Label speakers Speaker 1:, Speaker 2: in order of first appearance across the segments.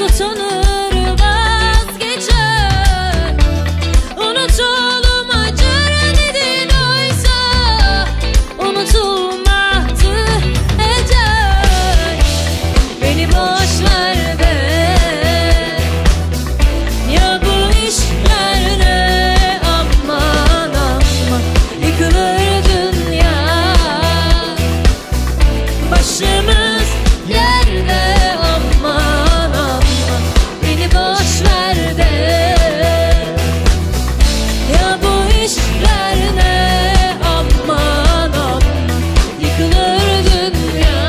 Speaker 1: tutunur vazgeçer. Unutalım acır dedin oysa unutulmaktı ecel. Beni boş ver de ya bu işler ne, aman aman yıkılır dünya. Başımız yerde, aman aman beni boş ver de ya bu işler ne, aman aman yıkılır dünya.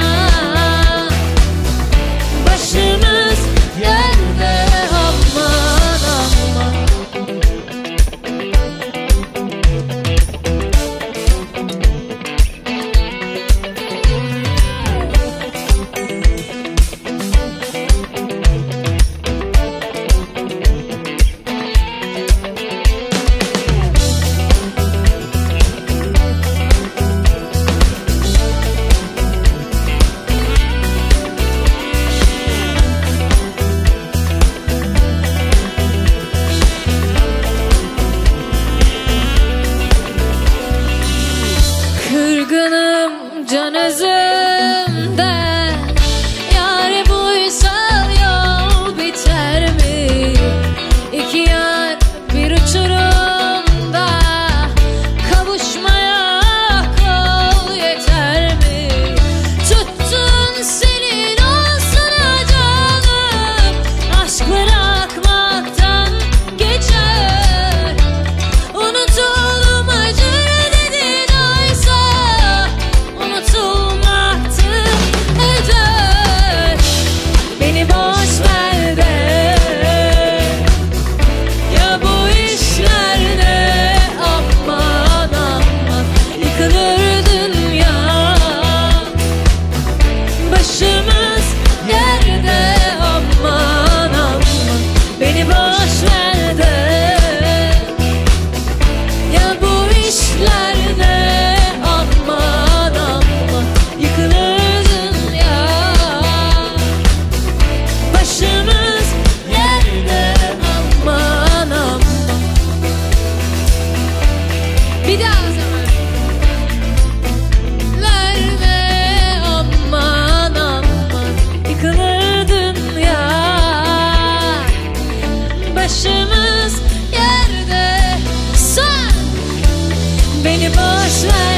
Speaker 1: Başımız yerde, aman aman. Kırgınım can özümde, yâre buysa yol biter mi? İki yar bir uçurumda, kavuşmaya kol yeter mi? Tuttun senin olsana canım, aşk bırakmaktan geçer. Unutalım acır dedin oysa unutulmaktı ecel. Beni boş ver de ya bu işler ne, aman aman yıkılır dünya. Başımız yerde, aman aman beni boş ver de ya bu işler ne, aman aman yıkılır dünya. Başımız yerde, aman aman. Bir daha o zaman. Verme, aman aman yıkılır dünya. Başımız yerde. Sen beni boş ver